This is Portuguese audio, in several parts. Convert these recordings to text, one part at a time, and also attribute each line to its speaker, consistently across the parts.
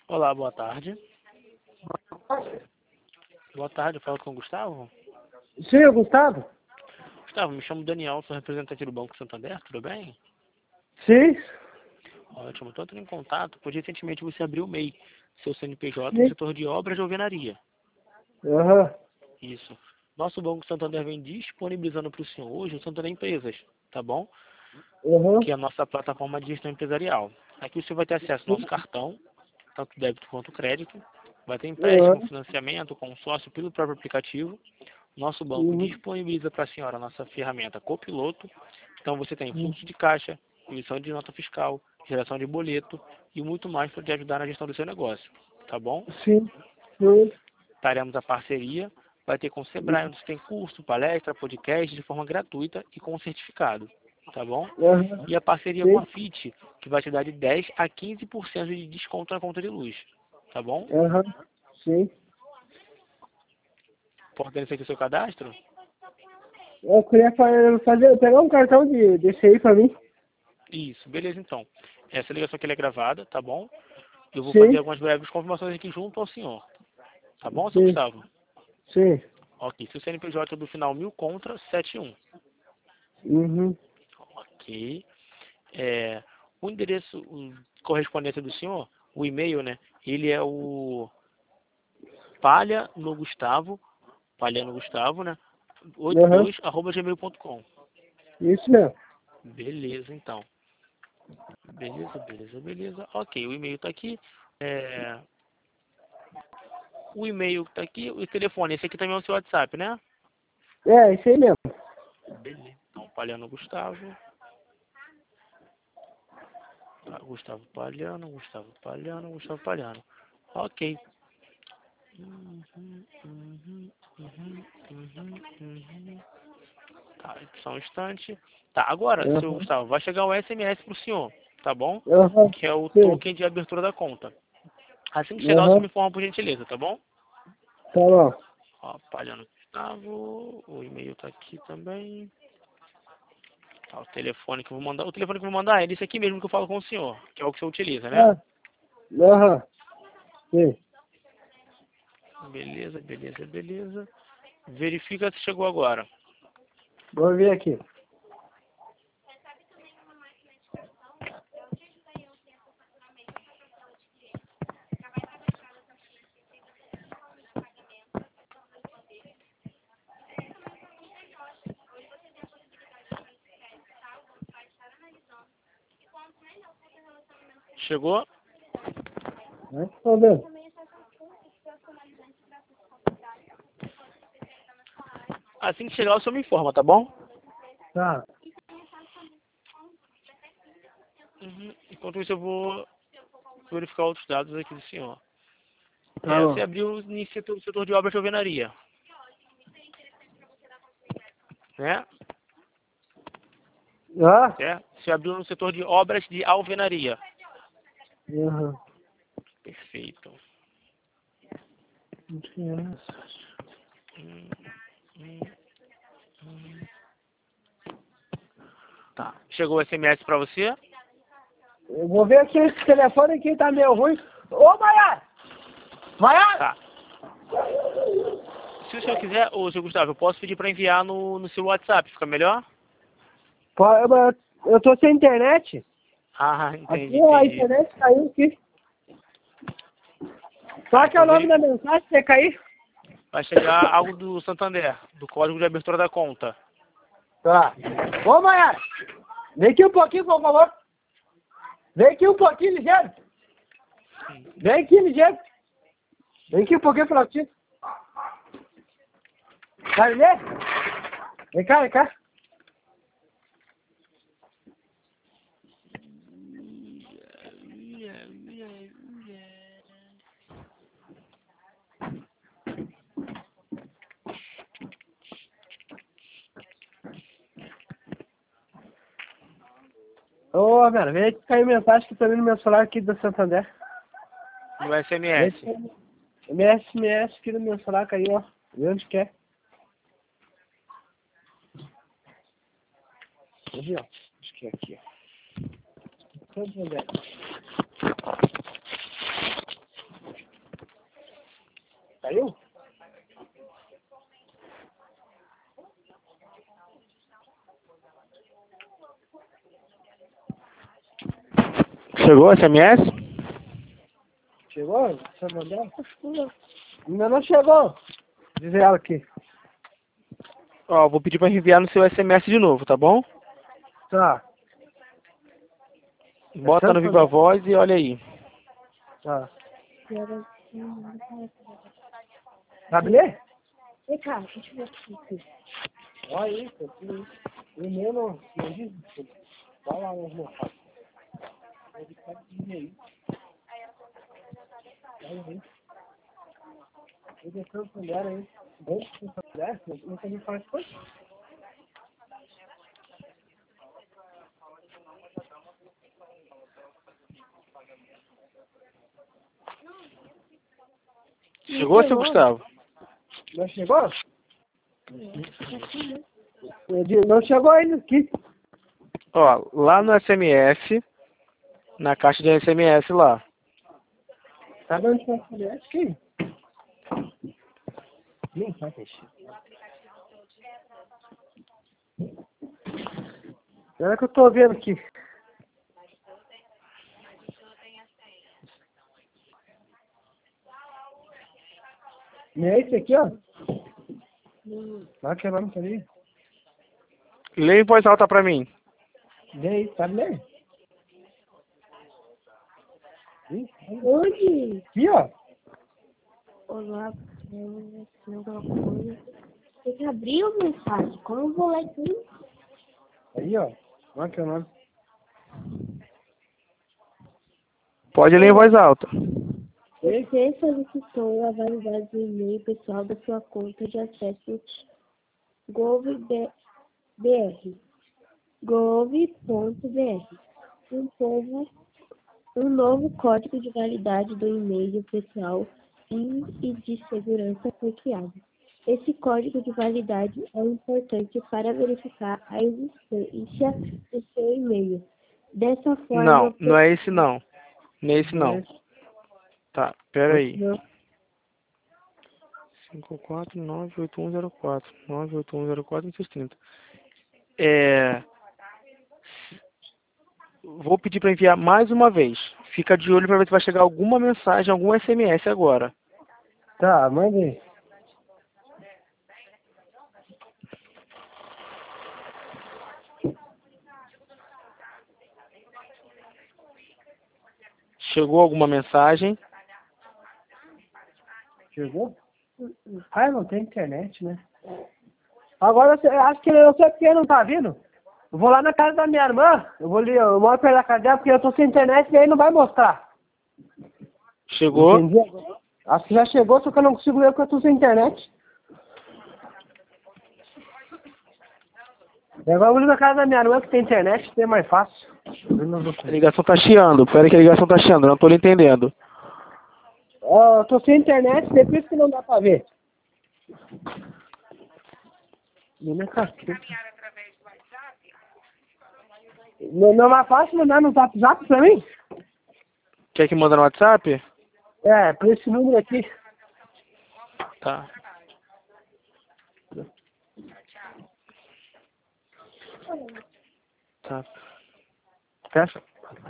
Speaker 1: Olá, boa tarde. Boa tarde, eu falo com o Gustavo.
Speaker 2: Sim, é o Gustavo?
Speaker 1: Gustavo, me chamo Daniel, sou representante do Banco Santander, tudo bem?
Speaker 2: Sim.
Speaker 1: Ótimo, estou entrando em contato, pois recentemente você abriu o MEI, seu CNPJ no
Speaker 2: Sim.
Speaker 1: setor de obras de alvenaria.
Speaker 2: Aham.
Speaker 1: Isso. Nosso Banco Santander vem disponibilizando para o senhor hoje o Santander Empresas, tá bom?
Speaker 2: Aham.
Speaker 1: Que é a nossa plataforma de gestão empresarial. Aqui o senhor vai ter acesso ao nosso cartão, tanto débito quanto crédito. Vai ter empréstimo,
Speaker 2: Aham.
Speaker 1: financiamento, consórcio pelo próprio aplicativo. Nosso banco
Speaker 2: Uhum.
Speaker 1: disponibiliza para a senhora a nossa ferramenta Copiloto. Então você tem
Speaker 2: Uhum.
Speaker 1: fluxo de caixa, emissão de nota fiscal, geração de boleto e muito mais para te ajudar na gestão do seu negócio. Tá bom?
Speaker 2: Sim. Sim.
Speaker 1: Faremos a parceria. Vai ter com o Sebrae, onde você tem curso, palestra, podcast de forma gratuita e com certificado. Tá bom?
Speaker 2: Aham.
Speaker 1: E a parceria com
Speaker 2: Sim.
Speaker 1: a FIT, que vai te dar de 10 a 15% de desconto na conta de luz. Tá bom?
Speaker 2: Aham. Sim.
Speaker 1: Importante aqui o seu cadastro?
Speaker 2: Eu queria pegar um cartão desse aí pra mim.
Speaker 1: Isso, beleza então. Essa ligação aqui ela é gravada, tá bom? Eu vou fazer
Speaker 2: Sim.
Speaker 1: algumas breves confirmações aqui junto ao senhor. Tá bom, seu
Speaker 2: Sim.
Speaker 1: Gustavo?
Speaker 2: Sim.
Speaker 1: Ok, seu CNPJ do final 1000 contra 71.
Speaker 2: Uhum.
Speaker 1: Ok. O endereço, correspondência do senhor, o e-mail, né? Ele é o palhanogustavo, né?
Speaker 2: Aham.
Speaker 1: 82@gmail.com.
Speaker 2: Isso mesmo.
Speaker 1: Beleza, então. Beleza. Ok, o e-mail tá aqui. É, o e-mail tá aqui, o telefone. Esse aqui também é o seu WhatsApp, né?
Speaker 2: É, isso aí mesmo.
Speaker 1: Beleza. Então, Palhano Gustavo. Tá, Gustavo Palhano. Ok. Uhum. Tá, só um instante. Tá, agora, seu
Speaker 2: Aham.
Speaker 1: Gustavo, vai chegar um SMS pro senhor, tá bom?
Speaker 2: Aham.
Speaker 1: Que é o
Speaker 2: Sim.
Speaker 1: token de abertura da conta. Assim que chegar, o senhor
Speaker 2: Aham.
Speaker 1: me informa por gentileza, tá bom?
Speaker 2: Tá bom.
Speaker 1: Ó, Palhano Gustavo, o e-mail tá aqui também. Tá, o telefone que eu vou mandar. O telefone que eu vou mandar é esse aqui mesmo que eu falo com o senhor, que é o que o senhor utiliza, né?
Speaker 2: Ah. Aham. Sim.
Speaker 1: Beleza. Verifica se chegou agora.
Speaker 2: Vou ver aqui.
Speaker 1: Chegou?
Speaker 2: Tô vendo.
Speaker 1: Assim que chegar, o senhor me informa, tá bom?
Speaker 2: Tá.
Speaker 1: Enquanto isso, eu vou verificar outros dados aqui do senhor.
Speaker 2: Tá
Speaker 1: Você
Speaker 2: bom.
Speaker 1: abriu no setor de obras de alvenaria, né?
Speaker 2: Ah?
Speaker 1: Certo? Você abriu no setor de obras de alvenaria.
Speaker 2: Aham.
Speaker 1: Perfeito. Hum, hum, hum. Tá. Chegou o SMS pra você?
Speaker 2: Eu vou ver aqui esse telefone aqui, tá meio ruim. Ô, Maiara! Maiara!
Speaker 1: Tá. Se o senhor quiser, ô, seu Gustavo, eu posso pedir pra enviar no seu WhatsApp, fica melhor?
Speaker 2: Eu tô sem internet.
Speaker 1: Ah,
Speaker 2: Aqui a
Speaker 1: entendi.
Speaker 2: internet caiu aqui.
Speaker 1: Tá,
Speaker 2: Qual que é o
Speaker 1: então
Speaker 2: nome da mensagem que você cair?
Speaker 1: vai chegar algo do Santander, do código de abertura da conta.
Speaker 2: Tá. Ô, Maiara! Vem aqui um pouquinho, por favor. Vem aqui um pouquinho, ligeiro. Vem aqui, ligeiro. Vem aqui um pouquinho pra ti. Carlinhos? Vem cá. Ô, velho, vem aqui cair mensagem aqui pra mim no meu celular aqui do Santander.
Speaker 1: No
Speaker 2: Vem
Speaker 1: SMS.
Speaker 2: aqui, meu SMS aqui no meu celular caiu, ó. Vê onde quer. Aqui, ó. Acho que é aqui, ó. Santander. Caiu?
Speaker 1: Chegou o SMS?
Speaker 2: Chegou? Deixa eu mandar. Ainda não chegou. Diz ela aqui.
Speaker 1: Ó, vou pedir pra enviar no seu SMS de novo, tá bom?
Speaker 2: Tá.
Speaker 1: Bota no Viva Voz e olha aí.
Speaker 2: Tá. Sabe ler?
Speaker 3: Vem cá, deixa eu ver aqui.
Speaker 2: Olha aí, o mesmo não diz. Vai lá no meu pai. Ele pode dizer aí. Vai aí. Ele deixou essa mulher aí. Bom, essa mulher, não tem que fazer coisa.
Speaker 1: Chegou, seu Gustavo?
Speaker 2: Não chegou? Não chegou ainda aqui.
Speaker 1: Ó, lá no SMS, na caixa de SMS lá.
Speaker 2: Tá dando essa mulher aqui? Nem vai deixar. Olha que eu tô vendo aqui. Não é esse aqui, ó? Vai que é nome ali.
Speaker 1: Lê em voz alta pra mim.
Speaker 2: Lê aí, sabe ler?
Speaker 3: Onde?
Speaker 2: Aqui, ó.
Speaker 3: Olá, alguma coisa. Tem que abrir a mensagem. Como eu vou ler tudo?
Speaker 2: Aí, ó. Olha que é o nome.
Speaker 1: Pode ler em voz alta.
Speaker 3: Você solicitou a validade do e-mail pessoal da sua conta de acesso gov.br. Um novo código de validade do e-mail pessoal e de segurança foi criado. Esse código de validade é importante para verificar a existência do seu e-mail. Dessa forma,
Speaker 1: Não, não é esse não. Não é esse não. Tá, pera aí. 5498104 98104 É... Vou pedir para enviar mais uma vez. Fica de olho para ver se vai chegar alguma mensagem, algum SMS agora.
Speaker 2: Tá, manda aí.
Speaker 1: Chegou alguma mensagem?
Speaker 2: Chegou? Ah, não tem internet, né? Agora, acho que eu sei porque não tá vindo. Eu vou lá na casa da minha irmã. Eu moro perto da casa dela porque eu tô sem internet e aí não vai mostrar.
Speaker 1: Chegou?
Speaker 2: Entendi? Acho que já chegou, só que eu não consigo ler porque eu tô sem internet. E agora eu vou na casa da minha irmã que tem internet, que é mais fácil.
Speaker 1: A ligação tá chiando. Pera que a ligação tá chiando, não tô lhe entendendo.
Speaker 2: Ó, eu tô sem internet, depois que não dá pra ver. Minha caceta. Não é mais fácil mandar no WhatsApp pra mim?
Speaker 1: Quer que manda no WhatsApp?
Speaker 2: É, por esse número aqui.
Speaker 1: Tá. Tá.
Speaker 2: Fecha.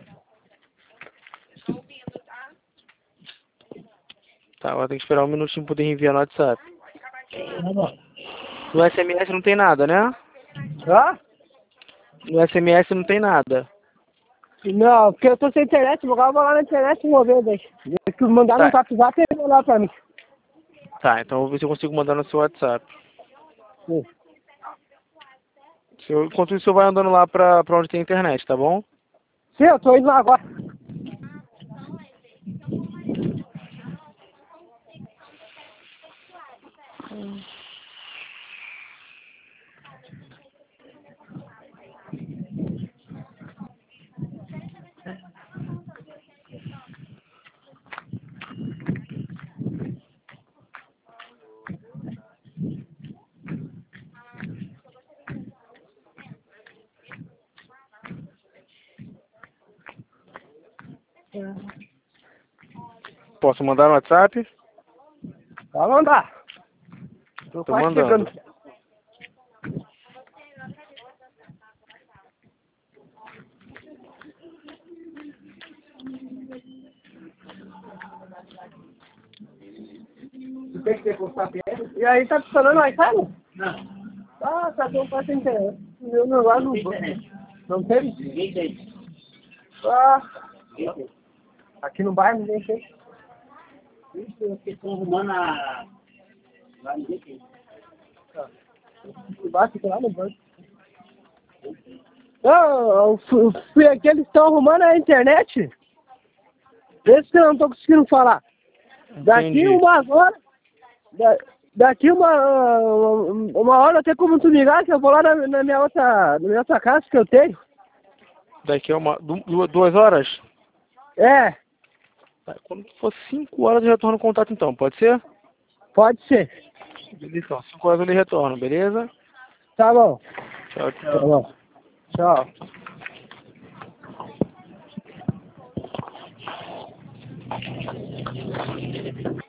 Speaker 1: Tá, agora tem que esperar um minutinho pra poder enviar no WhatsApp.
Speaker 2: Tá bom.
Speaker 1: No SMS não tem nada, né?
Speaker 2: Hã?
Speaker 1: No SMS não tem nada.
Speaker 2: Não, porque eu tô sem internet, agora eu vou lá na internet e vou ver daí. Se mandar no
Speaker 1: Tá.
Speaker 2: WhatsApp, ele vai lá pra mim.
Speaker 1: Tá, então eu vou ver se eu consigo mandar no seu WhatsApp.
Speaker 2: Sim.
Speaker 1: Enquanto isso, eu vai andando lá pra onde tem internet, tá bom?
Speaker 2: Sim, eu tô indo lá agora.
Speaker 1: Posso mandar no WhatsApp?
Speaker 2: Pode mandar. Tô quase
Speaker 1: mandando.
Speaker 2: chegando. E aí, tá funcionando o Wi-Fi? Não. Ah, tá com parte internet. Meu celular não teve? Ninguém tem. Ah, aqui no bairro ninguém tem. Isso, eu estou arrumando a... Lá ninguém tem. Embaixo, lá no banco. Eu fui aqui, eles estão arrumando a internet. Esse que eu não tô conseguindo falar. Daqui
Speaker 1: Entendi.
Speaker 2: umas horas... Daqui uma hora tem como tu ligar que eu vou lá na minha outra casa que eu tenho.
Speaker 1: Daqui a 2 horas?
Speaker 2: É,
Speaker 1: Quando for 5 horas eu retorno o contato então, pode ser?
Speaker 2: pode ser.
Speaker 1: Beleza, então. 5 horas eu lhe retorno, beleza?
Speaker 2: Tá bom.
Speaker 1: Tchau,
Speaker 2: Tá
Speaker 1: tchau.
Speaker 2: bom. Tchau.